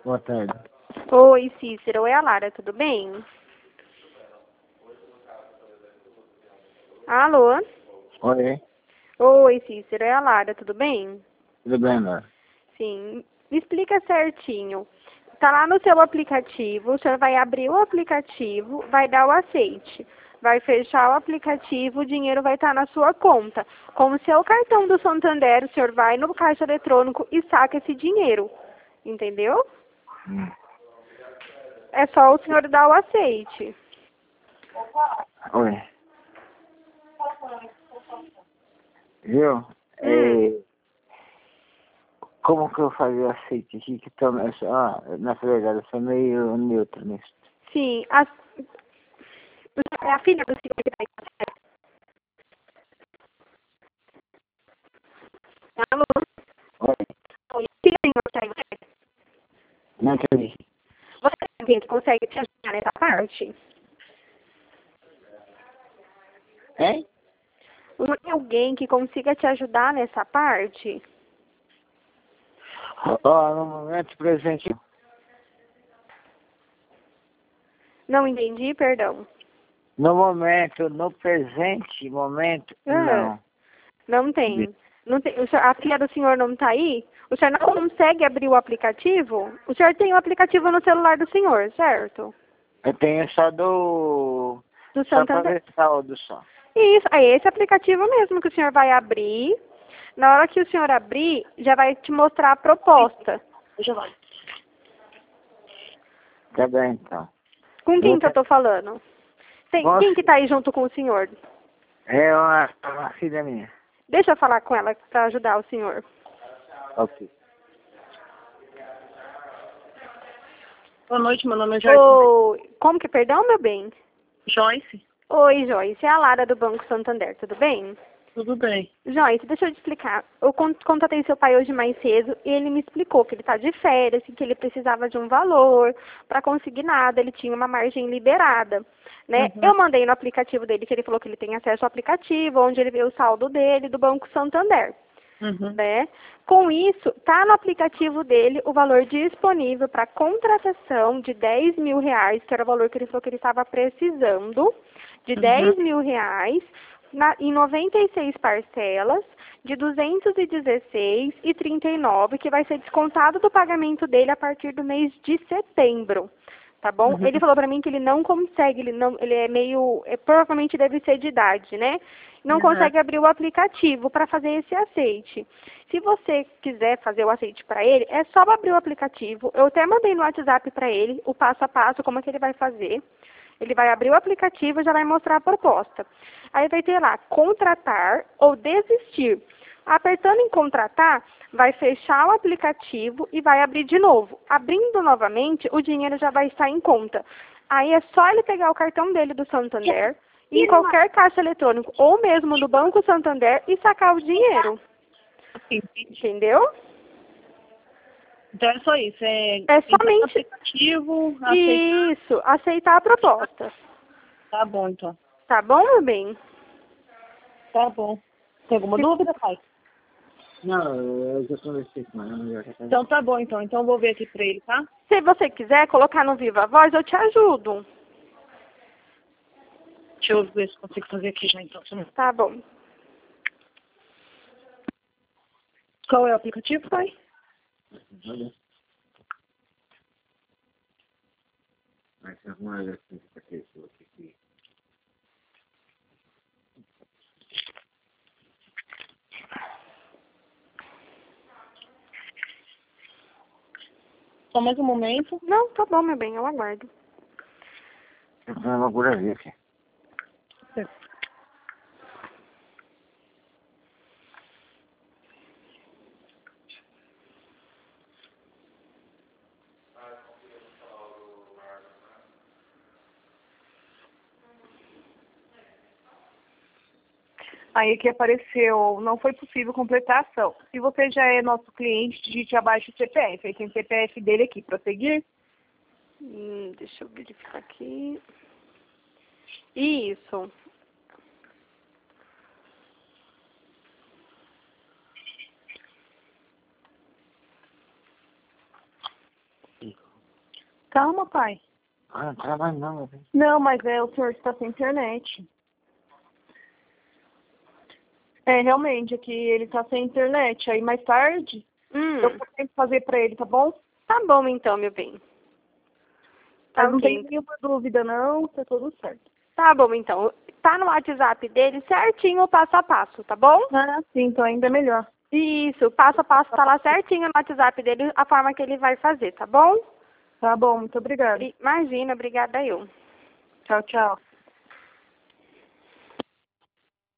Boa tarde. Oi, Cícero. É a Lara, tudo bem? Alô? Oi. Oi, Cícero. É a Lara, tudo bem? Tudo bem, Lara? Sim. Me explica certinho. Tá lá no seu aplicativo, o senhor vai abrir o aplicativo, vai dar o aceite. Vai fechar o aplicativo, o dinheiro vai estar na sua conta. Com o seu cartão do Santander, o senhor vai no caixa eletrônico e saca esse dinheiro. Entendeu? É só o senhor dar o aceite. Oi. Viu? Como que eu fazia aceite aqui? Que tô, na verdade, eu sou meio neutro nisso. Sim. É a filha do senhor que está aí. Alô? Oi. Oi, filha do senhor que está aí. Não entendi. Você tem alguém que consegue te ajudar nessa parte? Hein? Não tem alguém que consiga te ajudar nessa parte? No momento presente. Não entendi, perdão. No presente momento, Ah, não. não tem. Não tem. A filha do senhor não está aí? O senhor não consegue abrir o aplicativo? O senhor tem o aplicativo no celular do senhor, certo? Eu tenho só do... Do Só pra Santander. ver saldo só. Isso, é esse aplicativo mesmo que o senhor vai abrir. Na hora que o senhor abrir, já vai te mostrar a proposta. Já vai. Tá bem, então. Com quem que eu tô falando? Quem que tá aí junto com o senhor? É uma filha minha. Deixa eu falar com ela para ajudar o senhor. Ok. Boa noite, meu nome é Joyce. Oi, como que, perdão, meu bem? Joyce? Oi, Joyce, é a Lara do Banco Santander, tudo bem? Tudo bem. Joyce, deixa eu te explicar. Eu contatei seu pai hoje mais cedo e ele me explicou que ele está de férias e que ele precisava de um valor para conseguir nada, ele tinha uma margem liberada, né? Uhum. Eu mandei no aplicativo dele que ele falou que ele tem acesso ao aplicativo, onde ele vê o saldo dele do Banco Santander, Uhum. né? Com isso, tá no aplicativo dele o valor disponível para contratação de R$ 10.000, que era o valor que ele falou que ele estava precisando, de R$ 10.000, em 96 parcelas, de 216,39, que vai ser descontado do pagamento dele a partir do mês de setembro. Tá bom? Uhum. Ele falou pra mim que ele não consegue, ele é meio, provavelmente deve ser de idade, né? Não consegue abrir o aplicativo para fazer esse aceite. Se você quiser fazer o aceite para ele, é só abrir o aplicativo. Eu até mandei no WhatsApp para ele o passo a passo, como é que ele vai fazer. Ele vai abrir o aplicativo e já vai mostrar a proposta. Aí vai ter lá, contratar ou desistir. Apertando em contratar, vai fechar o aplicativo e vai abrir de novo. Abrindo novamente, o dinheiro já vai estar em conta. Aí é só ele pegar o cartão dele do Santander, ir em qualquer caixa eletrônico ou mesmo do Banco Santander e sacar o dinheiro. Entendeu? Então é só isso. É somente no aplicativo, aceitar. Isso, aceitar a proposta. Tá bom, então. Tá bom, meu bem? Tá bom. Tem alguma dúvida, pai? Não, eu já conversei com ela. Então tá bom, então. Então eu vou ver aqui pra ele, tá? Se você quiser colocar no Viva Voz, eu te ajudo. Deixa eu ver se consigo fazer aqui já, então. Tá bom. Qual é o aplicativo, pai? Olha. Vai ser uma assim pra pessoa aqui. Só mais um momento. Não, tá bom, meu bem, eu aguardo. Eu tenho uma por ali aqui. Aí aqui apareceu, não foi possível completar a ação. Se você já é nosso cliente, digite abaixo o CPF. Aí tem o CPF dele aqui. Prosseguir? Deixa eu verificar aqui. Isso. Calma, pai. Ah, não trabalho não, meu bem. Não, mas o senhor está sem internet. Realmente, aqui ele está sem internet. Aí mais tarde, eu tenho que fazer para ele, tá bom? Tá bom então, meu bem. Tá Mas não ok. tem nenhuma dúvida, não. Tá tudo certo. Tá bom então. Tá no WhatsApp dele certinho o passo a passo, tá bom? Ah, sim, então ainda é melhor. Isso, o passo a passo tá lá certinho no WhatsApp dele, a forma que ele vai fazer, tá bom? Tá bom, muito obrigada. Imagina, obrigada eu. Tchau, tchau.